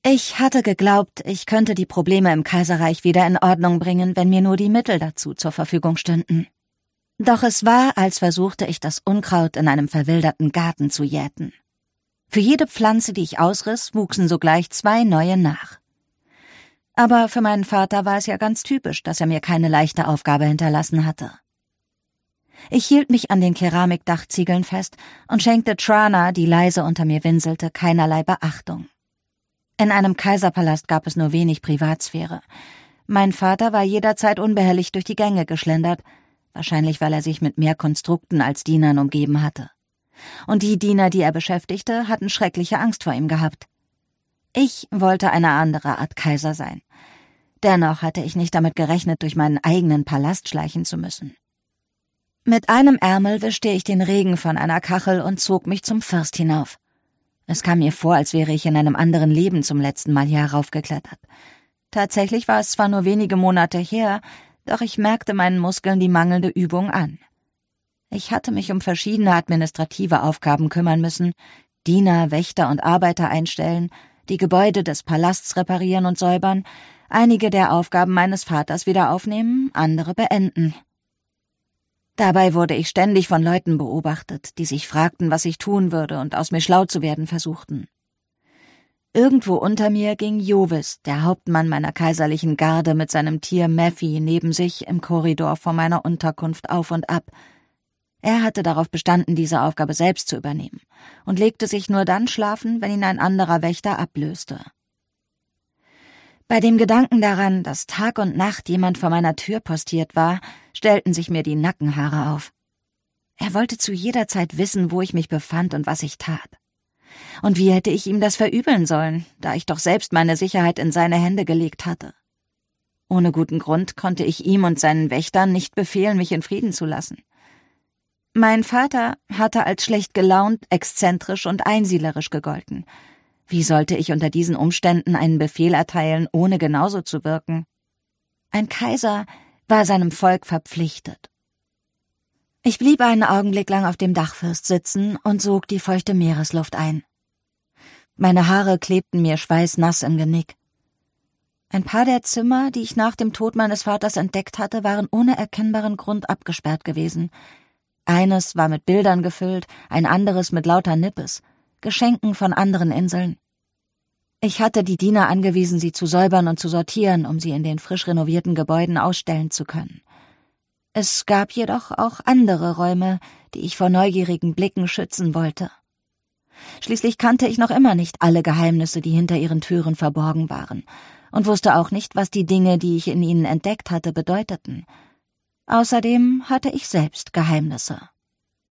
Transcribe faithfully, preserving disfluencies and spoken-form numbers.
Ich hatte geglaubt, ich könnte die Probleme im Kaiserreich wieder in Ordnung bringen, wenn mir nur die Mittel dazu zur Verfügung stünden. Doch es war, als versuchte ich das Unkraut in einem verwilderten Garten zu jäten. Für jede Pflanze, die ich ausriss, wuchsen sogleich zwei neue nach. Aber für meinen Vater war es ja ganz typisch, dass er mir keine leichte Aufgabe hinterlassen hatte. Ich hielt mich an den Keramikdachziegeln fest und schenkte Trana, die leise unter mir winselte, keinerlei Beachtung. In einem Kaiserpalast gab es nur wenig Privatsphäre. Mein Vater war jederzeit unbehelligt durch die Gänge geschlendert, wahrscheinlich weil er sich mit mehr Konstrukten als Dienern umgeben hatte. Und die Diener, die er beschäftigte, hatten schreckliche Angst vor ihm gehabt. Ich wollte eine andere Art Kaiser sein. Dennoch hatte ich nicht damit gerechnet, durch meinen eigenen Palast schleichen zu müssen. Mit einem Ärmel wischte ich den Regen von einer Kachel und zog mich zum First hinauf. Es kam mir vor, als wäre ich in einem anderen Leben zum letzten Mal hier heraufgeklettert. Tatsächlich war es zwar nur wenige Monate her, doch ich merkte meinen Muskeln die mangelnde Übung an. Ich hatte mich um verschiedene administrative Aufgaben kümmern müssen, Diener, Wächter und Arbeiter einstellen, die Gebäude des Palasts reparieren und säubern, einige der Aufgaben meines Vaters wieder aufnehmen, andere beenden. Dabei wurde ich ständig von Leuten beobachtet, die sich fragten, was ich tun würde und aus mir schlau zu werden versuchten. Irgendwo unter mir ging Jovis, der Hauptmann meiner kaiserlichen Garde, mit seinem Tier Mephi neben sich im Korridor vor meiner Unterkunft auf und ab. Er hatte darauf bestanden, diese Aufgabe selbst zu übernehmen und legte sich nur dann schlafen, wenn ihn ein anderer Wächter ablöste. Bei dem Gedanken daran, dass Tag und Nacht jemand vor meiner Tür postiert war, stellten sich mir die Nackenhaare auf. Er wollte zu jeder Zeit wissen, wo ich mich befand und was ich tat. Und wie hätte ich ihm das verübeln sollen, da ich doch selbst meine Sicherheit in seine Hände gelegt hatte? Ohne guten Grund konnte ich ihm und seinen Wächtern nicht befehlen, mich in Frieden zu lassen. Mein Vater hatte als schlecht gelaunt, exzentrisch und einsiedlerisch gegolten. Wie sollte ich unter diesen Umständen einen Befehl erteilen, ohne genauso zu wirken? Ein Kaiser war seinem Volk verpflichtet. Ich blieb einen Augenblick lang auf dem Dachfirst sitzen und sog die feuchte Meeresluft ein. Meine Haare klebten mir schweißnass im Genick. Ein paar der Zimmer, die ich nach dem Tod meines Vaters entdeckt hatte, waren ohne erkennbaren Grund abgesperrt gewesen. Eines war mit Bildern gefüllt, ein anderes mit lauter Nippes, Geschenken von anderen Inseln. Ich hatte die Diener angewiesen, sie zu säubern und zu sortieren, um sie in den frisch renovierten Gebäuden ausstellen zu können. Es gab jedoch auch andere Räume, die ich vor neugierigen Blicken schützen wollte. Schließlich kannte ich noch immer nicht alle Geheimnisse, die hinter ihren Türen verborgen waren, und wusste auch nicht, was die Dinge, die ich in ihnen entdeckt hatte, bedeuteten. Außerdem hatte ich selbst Geheimnisse.